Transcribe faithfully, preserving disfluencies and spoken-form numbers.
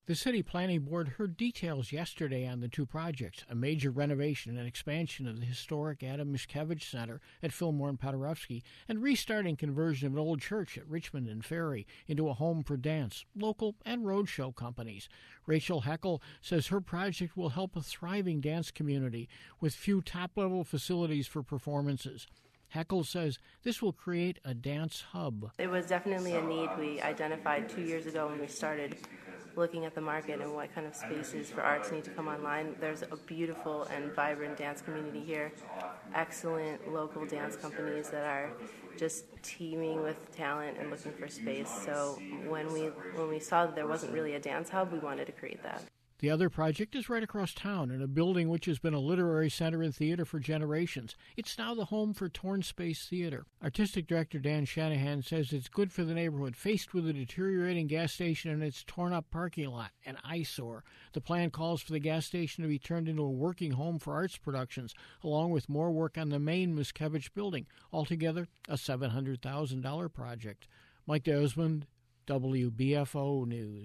The City Planning Board heard details yesterday on the two projects, a major renovation and expansion of the historic Adam Mickiewicz Center at Fillmore and Paderewski, and restarting conversion of an old church at Richmond and Ferry into a home for dance, local, and roadshow companies. Rachel Heckel says her project will help a thriving dance community with few top-level facilities for performances. Heckel says this will create a dance hub. It was definitely a need we identified two years ago when we started looking at the market and what kind of spaces for arts need to come online. There's a beautiful and vibrant dance community here, excellent local dance companies that are just teeming with talent and looking for space. So when we when we saw that there wasn't really a dance hub, we wanted to create that. The other project is right across town in a building which has been a literary center and theater for generations. It's now the home for Torn Space Theater. Artistic Director Dan Shanahan says it's good for the neighborhood, faced with a deteriorating gas station and its torn-up parking lot, an eyesore. The plan calls for the gas station to be turned into a working home for arts productions, along with more work on the main Mickiewicz building. Altogether, a seven hundred thousand dollars project. Mike Desmond, W B F O News.